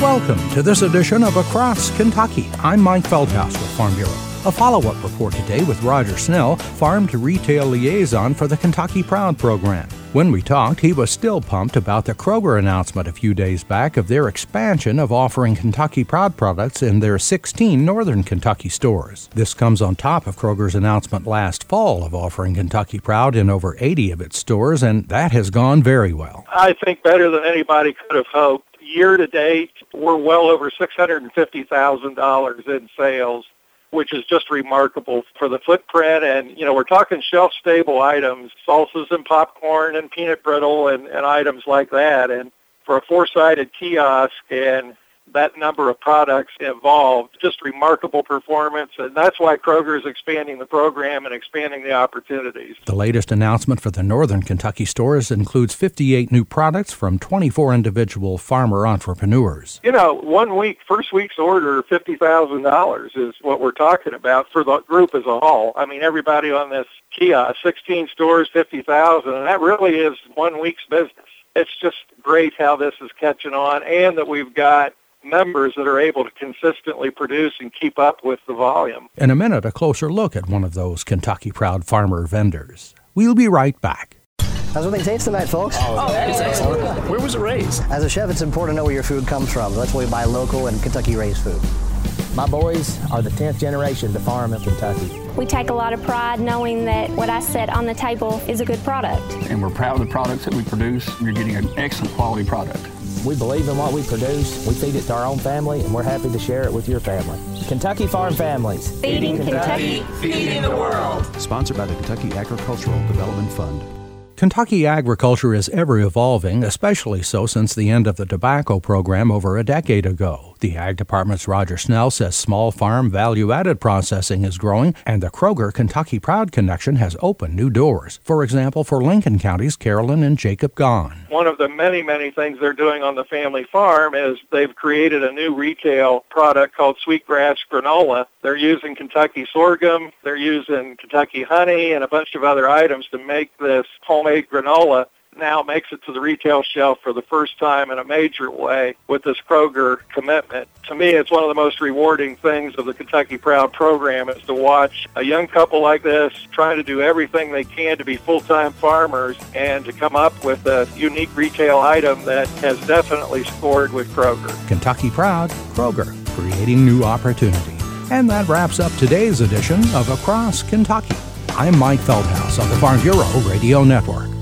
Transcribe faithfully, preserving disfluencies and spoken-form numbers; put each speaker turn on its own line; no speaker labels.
Welcome to this edition of Across Kentucky. I'm Mike Feldhaus with Farm Bureau. A follow-up report today with Roger Snell, farm-to-retail liaison for the Kentucky Proud program. When we talked, he was still pumped about the Kroger announcement a few days back of their expansion of offering Kentucky Proud products in their sixteen northern Kentucky stores. This comes on top of Kroger's announcement last fall of offering Kentucky Proud in over eighty of its stores, and that has gone very well.
I think better than anybody could have hoped. Year to date, we're well over six hundred fifty thousand dollars in sales, which is just remarkable for the footprint. And, you know, we're talking shelf-stable items, salsas and popcorn and peanut brittle and, and items like that. And for a four-sided kiosk and that number of products involved, just remarkable performance. And that's why Kroger is expanding the program and expanding the opportunities.
The latest announcement for the northern Kentucky stores includes fifty-eight new products from twenty-four individual farmer entrepreneurs.
You know, one week, first week's order, fifty thousand dollars is what we're talking about for the group as a whole. I mean, everybody on this kiosk, sixteen stores, fifty thousand dollars, and that really is one week's business. It's just great how this is catching on, and that we've got members that are able to consistently produce and keep up with the volume.
In a minute, a closer look at one of those Kentucky Proud farmer vendors. We'll be right back.
How's everything taste tonight, folks?
Oh, that's excellent. Where was it raised?
As a chef, it's important to know where your food comes from. That's why we buy local and Kentucky-raised food.
My boys are the tenth generation to farm in Kentucky.
We take a lot of pride knowing that what I set on the table is a good product.
And we're proud of the products that we produce. You're getting an excellent quality product.
We believe in what we produce, we feed it to our own family, and we're happy to share it with your family. Kentucky Farm Families.
Feeding Kentucky,
feeding the world.
Sponsored by the Kentucky Agricultural Development Fund.
Kentucky agriculture is ever evolving, especially so since the end of the tobacco program over a decade ago. The Ag Department's Roger Snell says small farm value-added processing is growing, and the Kroger Kentucky Proud connection has opened new doors. For example, for Lincoln County's Carolyn and Jacob Gahn.
One of the many, many things they're doing on the family farm is they've created a new retail product called Sweetgrass Granola. They're using Kentucky sorghum, they're using Kentucky honey, and a bunch of other items to make this homemade granola. Now makes it to the retail shelf for the first time in a major way with this Kroger commitment. To me, it's one of the most rewarding things of the Kentucky Proud program is to watch a young couple like this trying to do everything they can to be full-time farmers and to come up with a unique retail item that has definitely scored with Kroger.
Kentucky Proud, Kroger, creating new opportunity. And that wraps up today's edition of Across Kentucky. I'm Mike Feldhaus on the Farm Bureau Radio Network.